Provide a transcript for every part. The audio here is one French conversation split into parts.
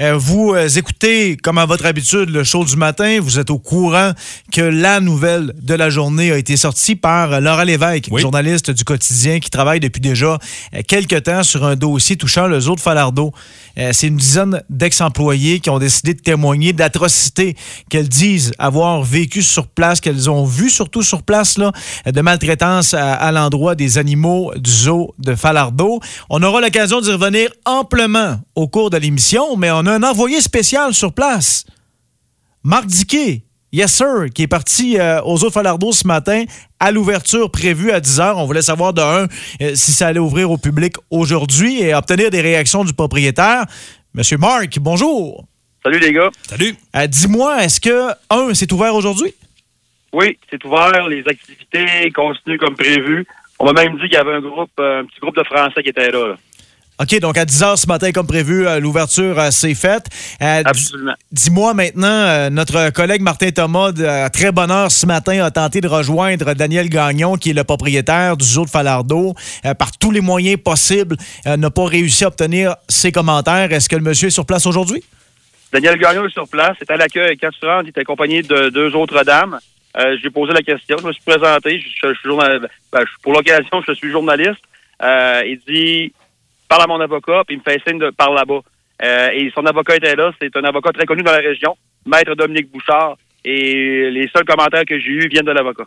Vous écoutez, comme à votre habitude, le show du matin. Vous êtes au courant que la nouvelle de la journée a été sortie par Laura Lévesque, journaliste du quotidien qui travaille depuis déjà quelques temps sur un dossier touchant le zoo de Falardeau. C'est une dizaine d'ex-employés qui ont décidé de témoigner d'atrocités qu'elles disent avoir vécues sur place, qu'elles ont vues surtout sur place, là, de maltraitance à l'endroit des animaux du zoo de Falardeau. On aura l'occasion d'y revenir amplement au cours de l'émission, mais on a un envoyé spécial sur place. Marc Diquet, yes sir, qui est parti au zoo de Falardeau ce matin à l'ouverture prévue à 10h. On voulait savoir si ça allait ouvrir au public aujourd'hui et obtenir des réactions du propriétaire. Monsieur Marc, bonjour. Salut les gars. Salut. Dis-moi, est-ce que, c'est ouvert aujourd'hui? Oui, c'est ouvert. Les activités continuent comme prévu. On m'a même dit qu'il y avait un petit groupe de Français qui était là. OK, donc à 10h ce matin, comme prévu, l'ouverture s'est faite. Absolument. Dis-moi maintenant, notre collègue Martin Thomas, à très bonne heure ce matin, a tenté de rejoindre Daniel Gagnon, qui est le propriétaire du zoo de Falardeau. Par tous les moyens possibles, n'a pas réussi à obtenir ses commentaires. Est-ce que le monsieur est sur place aujourd'hui? Daniel Gagnon est sur place. C'est à l'accueil. Quand tu rentres, il est accompagné de deux autres dames. J'ai posé la question. Je me suis présenté. Je suis pour l'occasion, je suis journaliste. Il dit... parle à mon avocat, puis il me fait signe de par là-bas. Et son avocat était là. C'est un avocat très connu dans la région, Maître Dominique Bouchard. Et les seuls commentaires que j'ai eus viennent de l'avocat.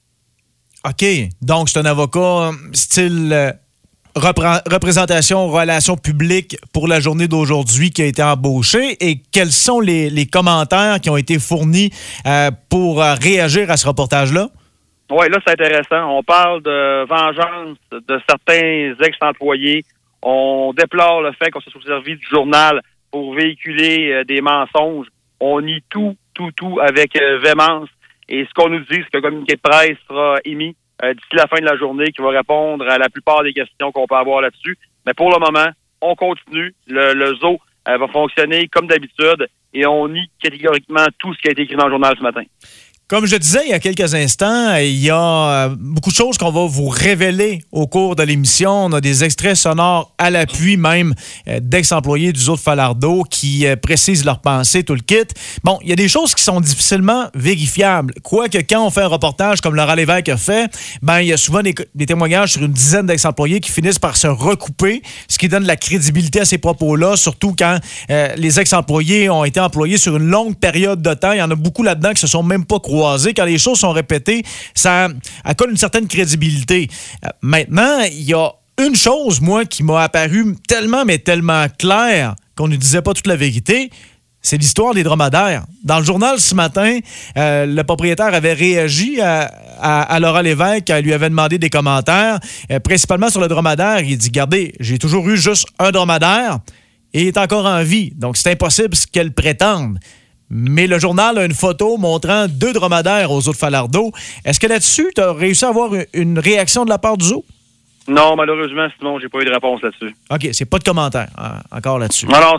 OK. Donc, c'est un avocat style représentation, relations publiques pour la journée d'aujourd'hui qui a été embauché. Et quels sont les commentaires qui ont été fournis pour réagir à ce reportage-là? Oui, là, c'est intéressant. On parle de vengeance de certains ex-employés. On déplore le fait qu'on se soit servi du journal pour véhiculer des mensonges. On nie tout avec véhémence. Et ce qu'on nous dit, c'est qu'un communiqué de presse sera émis d'ici la fin de la journée qui va répondre à la plupart des questions qu'on peut avoir là-dessus. Mais pour le moment, on continue. Le zoo va fonctionner comme d'habitude et on nie catégoriquement tout ce qui a été écrit dans le journal ce matin. Comme je disais il y a quelques instants, il y a beaucoup de choses qu'on va vous révéler au cours de l'émission. On a des extraits sonores à l'appui même d'ex-employés du zoo de Falardeau qui précisent leurs pensées, tout le kit. Bon, il y a des choses qui sont difficilement vérifiables. Quoique quand on fait un reportage comme Laura Lévesque a fait, il y a souvent des témoignages sur une dizaine d'ex-employés qui finissent par se recouper, ce qui donne de la crédibilité à ces propos-là, surtout quand les ex-employés ont été employés sur une longue période de temps. Il y en a beaucoup là-dedans qui se sont même pas croisés. Quand les choses sont répétées, ça accorde une certaine crédibilité. Maintenant, il y a une chose, moi, qui m'a apparu tellement claire qu'on ne disait pas toute la vérité, c'est l'histoire des dromadaires. Dans le journal ce matin, le propriétaire avait réagi à Laura Lévesque, elle lui avait demandé des commentaires, principalement sur le dromadaire. Il dit, regardez, j'ai toujours eu juste un dromadaire et il est encore en vie. Donc, c'est impossible ce qu'elle prétende. Mais le journal a une photo montrant 2 dromadaires au zoo de Falardeau. Est-ce que là-dessus, tu as réussi à avoir une réaction de la part du zoo? Non, malheureusement, sinon, j'ai pas eu de réponse là-dessus. OK, c'est pas de commentaire encore là-dessus. Non,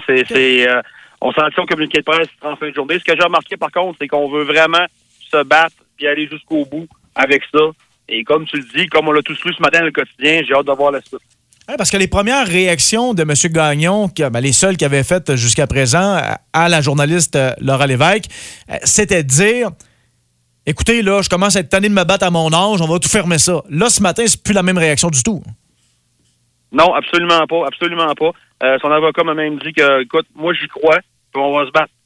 on s'en tient au communiqué de presse en fin de journée. Ce que j'ai remarqué, par contre, c'est qu'on veut vraiment se battre puis aller jusqu'au bout avec ça. Et comme tu le dis, comme on l'a tous lu ce matin dans le quotidien, j'ai hâte de voir la suite. Oui, parce que les premières réactions de M. Gagnon, les seules qu'il avait faites jusqu'à présent à la journaliste Laura Lévesque, c'était de dire « Écoutez, là, je commence à être tanné de me battre à mon âge, on va tout fermer ça. » Là, ce matin, c'est plus la même réaction du tout. Non, absolument pas, absolument pas. Son avocat m'a même dit que, écoute, moi, j'y crois, puis on va se battre.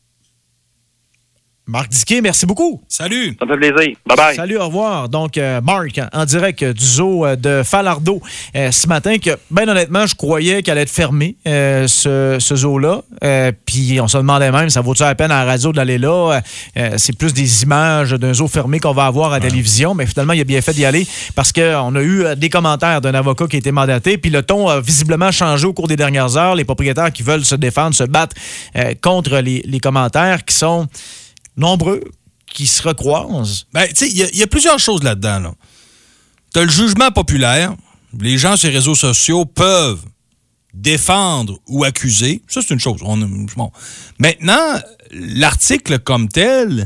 Marc Diquet, merci beaucoup. Salut. Ça me fait plaisir. Bye-bye. Salut, au revoir. Donc, Marc, en direct du zoo de Falardeau ce matin, que, bien honnêtement, je croyais qu'elle allait être fermée, ce zoo-là. Puis, on se demandait même, ça vaut-tu la peine à la radio d'aller là? C'est plus des images d'un zoo fermé qu'on va avoir à la télévision. Mais finalement, il a bien fait d'y aller parce qu'on a eu des commentaires d'un avocat qui a été mandaté. Puis, le ton a visiblement changé au cours des dernières heures. Les propriétaires qui veulent se défendre, se battent contre les commentaires qui sont nombreux, qui se recroisent. Ben, tu sais, il y a plusieurs choses là-dedans. Là. Tu as le jugement populaire. Les gens sur les réseaux sociaux peuvent défendre ou accuser. Ça, c'est une chose. Bon. Maintenant, l'article comme tel,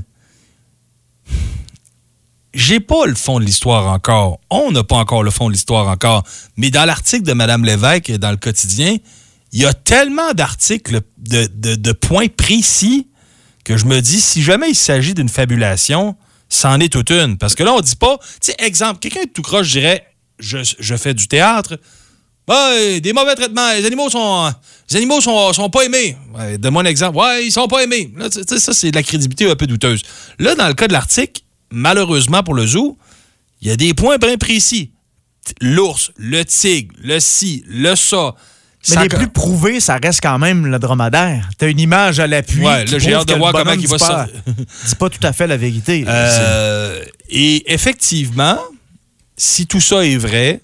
j'ai pas le fond de l'histoire encore. On n'a pas encore le fond de l'histoire encore. Mais dans l'article de Mme Lévesque, dans le quotidien, il y a tellement d'articles de points précis que je me dis, si jamais il s'agit d'une fabulation, c'en est toute une. Parce que là, on dit pas... Tu sais, exemple, quelqu'un de tout croche dirait, je fais du théâtre, des mauvais traitements, les animaux sont pas aimés. Ouais, donne-moi un exemple. Ouais, ils sont pas aimés. Là, ça, c'est de la crédibilité un peu douteuse. Là, dans le cas de l'article, malheureusement pour le zoo, il y a des points bien précis. L'ours, le tigre, le ci, le ça. Mais les plus prouvés, ça reste quand même le dromadaire. T'as une image à l'appui. Ouais, là, j'ai hâte de voir comment il va sortir. C'est pas tout à fait la vérité. Et effectivement, si tout ça est vrai,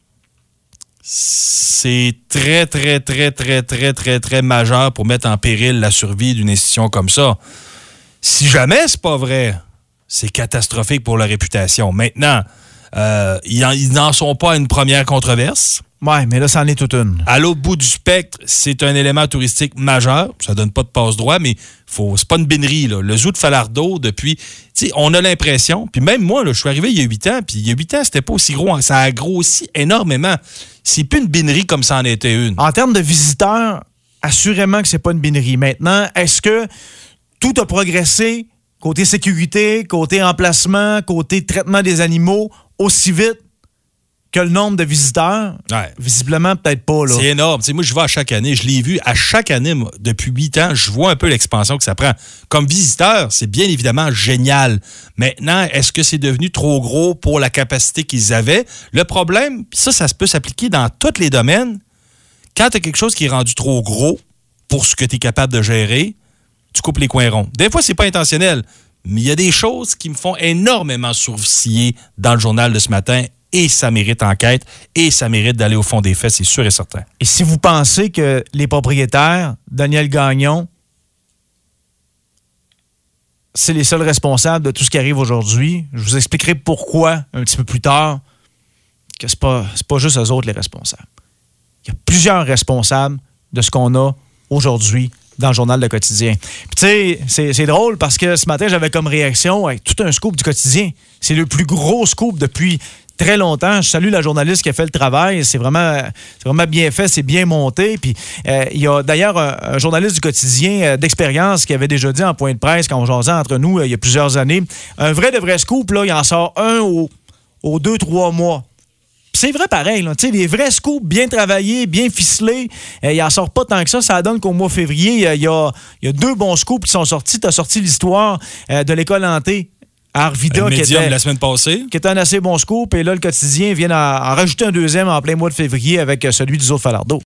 c'est très, très, très, très, très, très, très majeur pour mettre en péril la survie d'une institution comme ça. Si jamais c'est pas vrai, c'est catastrophique pour leur réputation. Maintenant, ils n'en sont pas à une première controverse. Oui, mais là, ça en est toute une. À l'autre bout du spectre, c'est un élément touristique majeur. Ça donne pas de passe-droit, mais c'est pas une binerie, là. Le zoo de Falardeau, depuis... On a l'impression... Puis même moi, là, je suis arrivé il y a 8 ans, puis il y a 8 ans, c'était pas aussi gros. Ça a grossi énormément. C'est plus une binerie comme ça en était une. En termes de visiteurs, assurément que c'est pas une binerie. Maintenant, est-ce que tout a progressé côté sécurité, côté emplacement, côté traitement des animaux aussi vite que le nombre de visiteurs? Ouais. Visiblement, peut-être pas. Là. C'est énorme. T'sais, moi, je vais à chaque année. Je l'ai vu à chaque année, moi, depuis 8 ans. Je vois un peu l'expansion que ça prend. Comme visiteur, c'est bien évidemment génial. Maintenant, est-ce que c'est devenu trop gros pour la capacité qu'ils avaient? Le problème, ça peut s'appliquer dans tous les domaines. Quand tu as quelque chose qui est rendu trop gros pour ce que tu es capable de gérer, tu coupes les coins ronds. Des fois, c'est pas intentionnel, mais il y a des choses qui me font énormément sourciller dans le journal de ce matin. Et ça mérite enquête, et ça mérite d'aller au fond des faits, c'est sûr et certain. Et si vous pensez que les propriétaires, Daniel Gagnon, c'est les seuls responsables de tout ce qui arrive aujourd'hui, je vous expliquerai pourquoi un petit peu plus tard, que c'est pas juste eux autres les responsables. Il y a plusieurs responsables de ce qu'on a aujourd'hui dans le journal Le Quotidien. Puis tu sais, c'est drôle parce que ce matin, j'avais comme réaction tout un scoop du Quotidien. C'est le plus gros scoop depuis très longtemps. Je salue la journaliste qui a fait le travail. C'est vraiment bien fait, c'est bien monté. Puis il y a d'ailleurs un journaliste du Quotidien d'expérience qui avait déjà dit en point de presse, quand on jasait entre nous il y a plusieurs années, un vrai de vrai scoop, là, il en sort un aux 2-3 mois. Puis c'est vrai pareil, là, les vrais scoops bien travaillés, bien ficelés, il en sort pas tant que ça. Ça donne qu'au mois de février, il y a 2 bons scoops qui sont sortis. Tu as sorti l'histoire de l'école hantée à Arvida, qui était la semaine passée, qui était un assez bon scoop. Et là, le Quotidien vient en rajouter un deuxième en plein mois de février avec celui du zoo de Falardeau.